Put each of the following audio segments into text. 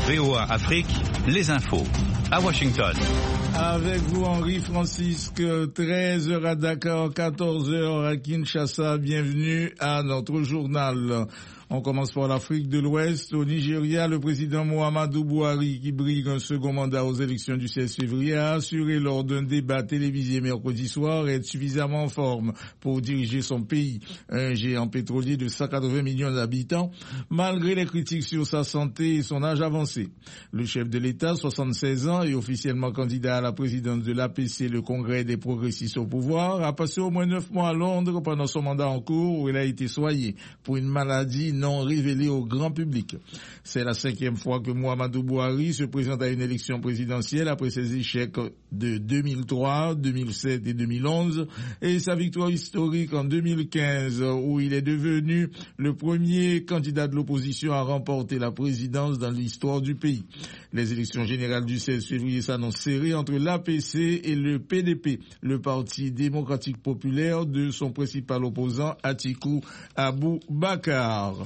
VOA Afrique, les infos. À Washington. Avec vous, Henri Francisque, 13h à Dakar, 14h à Kinshasa. Bienvenue à notre journal. On commence par l'Afrique de l'Ouest. Au Nigeria, le président Muhammadu Buhari, qui brigue un second mandat aux élections du 16 février, a assuré lors d'un débat télévisé mercredi soir être suffisamment en forme pour diriger son pays, un géant pétrolier de 180 millions d'habitants, malgré les critiques sur sa santé et son âge avancé. Le chef de l'État, 76 ans et officiellement candidat à la présidence de l'APC, le Congrès des progressistes au pouvoir, a passé au moins 9 mois à Londres pendant son mandat en cours où il a été soigné pour une maladie non révélée au grand public. C'est la 5e fois que Muhammadu Buhari se présente à une élection présidentielle après ses échecs de 2003, 2007 et 2011 et sa victoire historique en 2015 où il est devenu le premier candidat de l'opposition à remporter la présidence dans l'histoire du pays. Les élections générales du 16 février s'annoncent serrées entre l'APC et le PDP, le Parti démocratique populaire de son principal opposant Atiku Abubakar.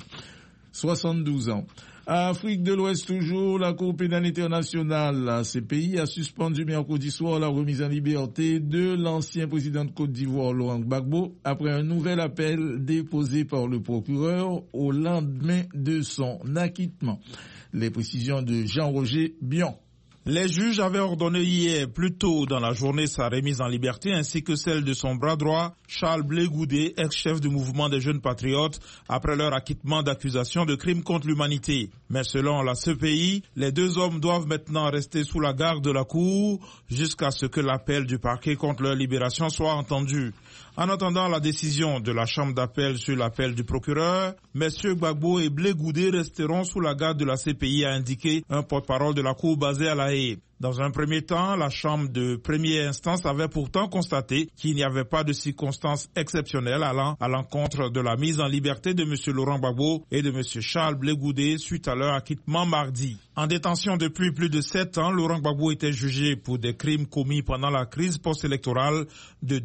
72 ans. À Afrique de l'Ouest toujours, la Cour pénale internationale, la CPI, a suspendu mercredi soir la remise en liberté de l'ancien président de Côte d'Ivoire, Laurent Gbagbo, après un nouvel appel déposé par le procureur au lendemain de son acquittement. Les précisions de Jean-Roger Bion. Les juges avaient ordonné hier, plus tôt dans la journée, sa remise en liberté ainsi que celle de son bras droit, Charles Blé Goudé, ex-chef du mouvement des jeunes patriotes, après leur acquittement d'accusations de crimes contre l'humanité. Mais selon la CPI, les deux hommes doivent maintenant rester sous la garde de la Cour jusqu'à ce que l'appel du parquet contre leur libération soit entendu. En attendant la décision de la chambre d'appel sur l'appel du procureur, messieurs Gbagbo et Blé Goudé resteront sous la garde de la CPI, a indiqué un porte-parole de la Cour basé à La Haye. Dans un premier temps, la chambre de première instance avait pourtant constaté qu'il n'y avait pas de circonstances exceptionnelles allant à l'encontre de la mise en liberté de M. Laurent Gbagbo et de M. Charles Blé Goudé suite à leur acquittement mardi. En détention depuis plus de 7 ans, Laurent Gbagbo était jugé pour des crimes commis pendant la crise post-électorale de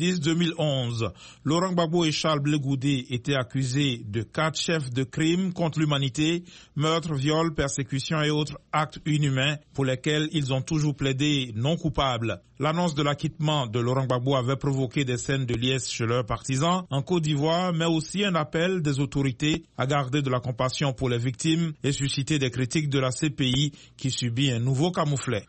2010-2011. Laurent Gbagbo et Charles Blé Goudé étaient accusés de 4 chefs de crimes contre l'humanité, meurtre, viol, persécution et autres actes inhumains pour lesquels ils ont toujours plaidé non coupables. L'annonce de l'acquittement de Laurent Gbagbo avait provoqué des scènes de liesse chez leurs partisans en Côte d'Ivoire, mais aussi un appel des autorités à garder de la compassion pour les victimes et susciter des critiques de la CPI qui subit un nouveau camouflet.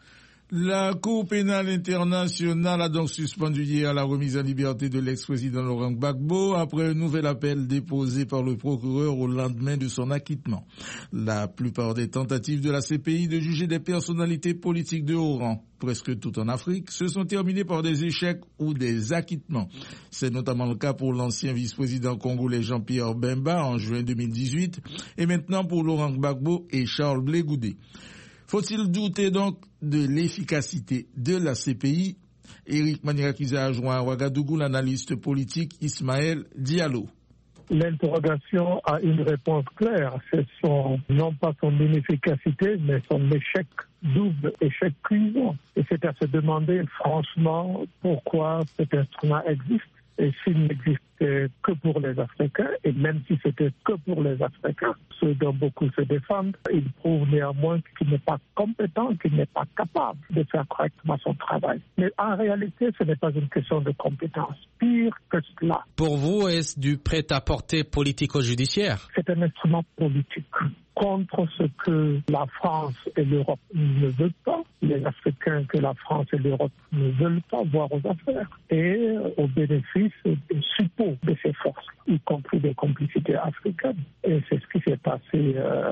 La Cour pénale internationale a donc suspendu hier la remise en liberté de l'ex-président Laurent Gbagbo après un nouvel appel déposé par le procureur au lendemain de son acquittement. La plupart des tentatives de la CPI de juger des personnalités politiques de haut rang, presque tout en Afrique, se sont terminées par des échecs ou des acquittements. C'est notamment le cas pour l'ancien vice-président congolais Jean-Pierre Bemba en juin 2018 et maintenant pour Laurent Gbagbo et Charles Blé Goudé. Faut-il douter donc de l'efficacité de la CPI? Éric Maniakiza a joint à Ouagadougou l'analyste politique Ismaël Diallo. L'interrogation a une réponse claire. C'est non pas son inefficacité, mais son échec, double échec cuisant. Et c'est à se demander franchement pourquoi cet instrument existe. Et s'il n'existait que pour les Africains, et même si c'était que pour les Africains, ceux dont beaucoup se défendent, il prouve néanmoins qu'il n'est pas compétent, qu'il n'est pas capable de faire correctement son travail. Mais en réalité, ce n'est pas une question de compétence. Pire que cela. Pour vous, est-ce du prêt-à-porter politico-judiciaire? C'est un instrument politique contre ce que la France et l'Europe ne veulent pas, les Africains que la France et l'Europe ne veulent pas voir aux affaires, et au bénéfice des suppôts de ces forces, y compris des complicités africaines. Et c'est ce qui s'est passé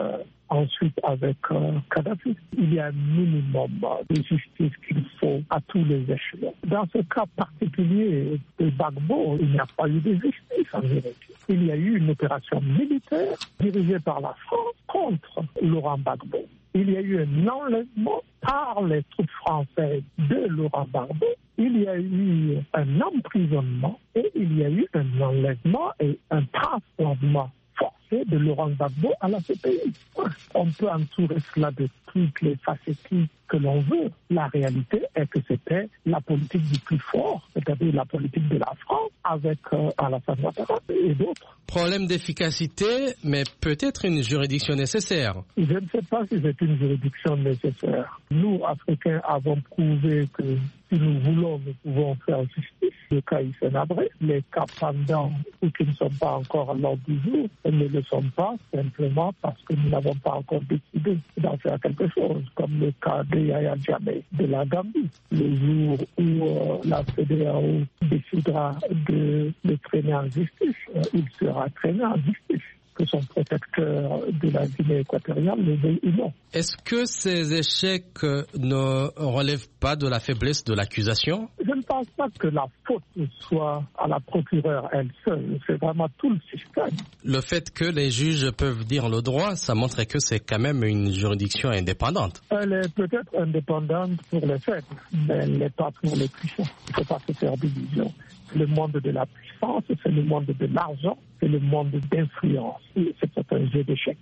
ensuite avec Kadhafi. Il y a un minimum de justice qu'il faut à tous les échelons. Dans ce cas particulier de Gbagbo, il n'y a pas eu de justice en vérité. Il y a eu une opération militaire dirigée par la France contre Laurent Gbagbo. Il y a eu un enlèvement par les troupes françaises de Laurent Gbagbo. Il y a eu un emprisonnement et il y a eu un enlèvement et un transplantement forcé de Laurent Gbagbo à la CPI. On peut entourer cela de toutes les facettes que l'on veut. La réalité est que c'était la politique du plus fort, c'est-à-dire la politique de la France, avec Alassane Ouattara et d'autres. Problème d'efficacité, mais peut-être une juridiction nécessaire. Je ne sais pas si c'est une juridiction nécessaire. Nous, Africains, avons prouvé que si nous voulons, nous pouvons faire justice. Le cas Hissène Habré, les cas pendants ou qui ne sont pas encore à l'ordre du jour, ne le sont pas simplement parce que nous n'avons pas encore décidé d'en faire quelque chose, comme le cas de Yahya Jammeh de la Gambie. Le jour où la CEDEAO décidera de le traîner en justice, il sera traîné en justice, que son protecteur de la Guinée équatoriale le veuille ou non. Est-ce que ces échecs ne relèvent pas de la faiblesse de l'accusation? Je ne pense pas que la faute soit à la procureure elle seule, c'est vraiment tout le système. Le fait que les juges peuvent dire le droit, ça montre que c'est quand même une juridiction indépendante. Elle est peut-être indépendante pour les faibles, mais elle n'est pas pour les puissants. Il ne faut pas se faire d'illusions. Le monde de la puissance, c'est le monde de l'argent, c'est le monde d'influence. C'est un jeu d'échecs.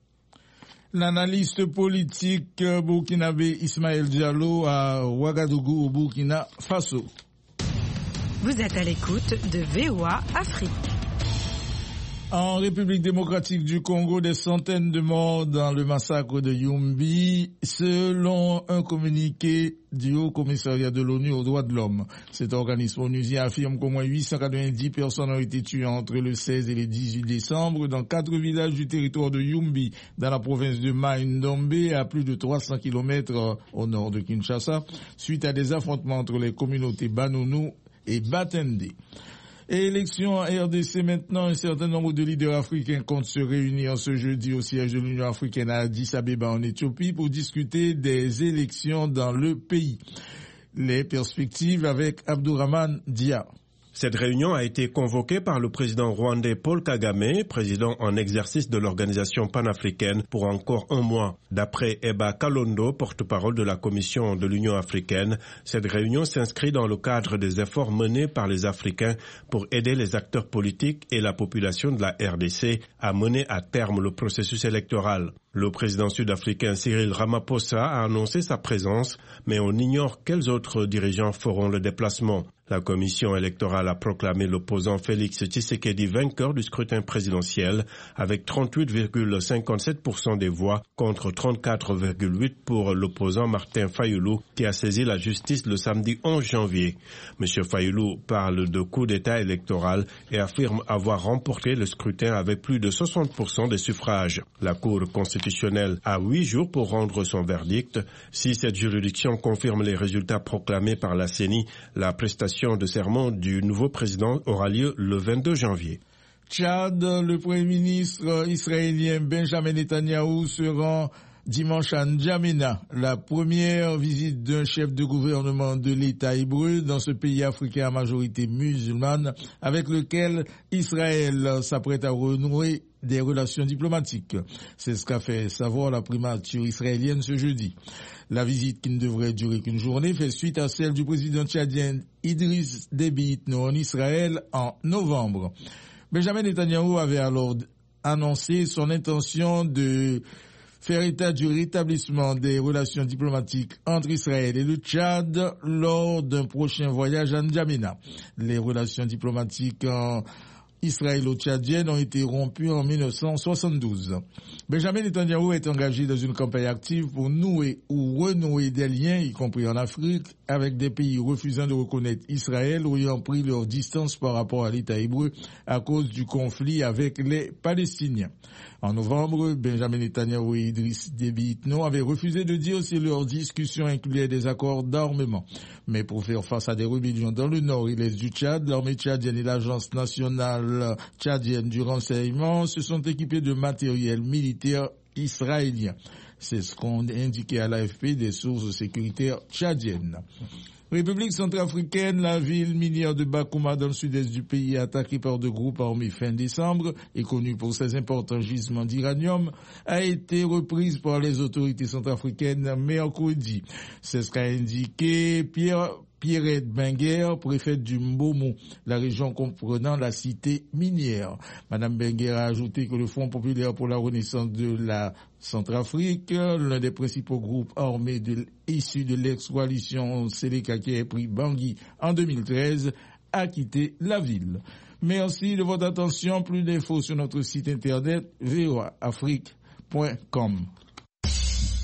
L'analyste politique burkinabé Ismaël Diallo à Ouagadougou au Burkina Faso. Vous êtes à l'écoute de VOA Afrique. En République démocratique du Congo, des centaines de morts dans le massacre de Yumbi, selon un communiqué du Haut Commissariat de l'ONU aux droits de l'homme. Cet organisme onusien affirme qu'au moins 890 personnes ont été tuées entre le 16 et le 18 décembre dans 4 villages du territoire de Yumbi, dans la province de Mai-Ndombe, à plus de 300 km au nord de Kinshasa, suite à des affrontements entre les communautés Banounou et Batende. Et élection en RDC maintenant, un certain nombre de leaders africains comptent se réunir ce jeudi au siège de l'Union africaine à Addis Abeba en Éthiopie pour discuter des élections dans le pays. Les perspectives avec Abdourahmane Dia. Cette réunion a été convoquée par le président rwandais Paul Kagame, président en exercice de l'organisation panafricaine, pour encore un mois. D'après Eba Kalondo, porte-parole de la Commission de l'Union africaine, cette réunion s'inscrit dans le cadre des efforts menés par les Africains pour aider les acteurs politiques et la population de la RDC à mener à terme le processus électoral. Le président sud-africain Cyril Ramaphosa a annoncé sa présence, mais on ignore quels autres dirigeants feront le déplacement. La commission électorale a proclamé l'opposant Félix Tshisekedi vainqueur du scrutin présidentiel avec 38,57% des voix contre 34,8% pour l'opposant Martin Fayulu qui a saisi la justice le samedi 11 janvier. M. Fayulu parle de coup d'État électoral et affirme avoir remporté le scrutin avec plus de 60% des suffrages. La Cour constitutionnelle a 8 jours pour rendre son verdict. Si cette juridiction confirme les résultats proclamés par la CENI, la prestation de serment du nouveau président aura lieu le 22 janvier. Tchad, le Premier ministre israélien Benjamin Netanyahou se rend dimanche à N'Djamena, la première visite d'un chef de gouvernement de l'État hébreu dans ce pays africain à majorité musulmane avec lequel Israël s'apprête à renouer des relations diplomatiques. C'est ce qu'a fait savoir la primature israélienne ce jeudi. La visite, qui ne devrait durer qu'une journée, fait suite à celle du président tchadien Idriss Déby Itno en Israël en novembre. Benjamin Netanyahou avait alors annoncé son intention de faire état du rétablissement des relations diplomatiques entre Israël et le Tchad lors d'un prochain voyage à N'Djamena. Les relations diplomatiques israélo-tchadiennes ont été rompues en 1972. Benjamin Netanyahou est engagé dans une campagne active pour nouer ou renouer des liens, y compris en Afrique, avec des pays refusant de reconnaître Israël ou ayant pris leur distance par rapport à l'État hébreu à cause du conflit avec les Palestiniens. En novembre, Benjamin Netanyahou et Idriss Déby Itno avaient refusé de dire si leur discussion incluait des accords d'armement. Mais pour faire face à des rébellions dans le nord et l'est du Tchad, l'armée tchadienne et l'agence nationale tchadienne du renseignement se sont équipés de matériel militaire israélien. C'est ce qu'ont indiqué à l'AFP des sources sécuritaires tchadiennes. République centrafricaine, la ville minière de Bakouma dans le sud-est du pays attaquée par deux groupes armés fin décembre et connue pour ses importants gisements d'uranium a été reprise par les autorités centrafricaines mercredi. C'est ce qu'a indiqué Pierrette Benguer, préfète du Mbomou, la région comprenant la cité minière. Madame Benguer a ajouté que le Front populaire pour la renaissance de la Centrafrique, l'un des principaux groupes armés issus de l'ex-coalition Seleka qui a pris Bangui en 2013, à quitter la ville. Merci de votre attention. Plus d'infos sur notre site internet voaafrique.com.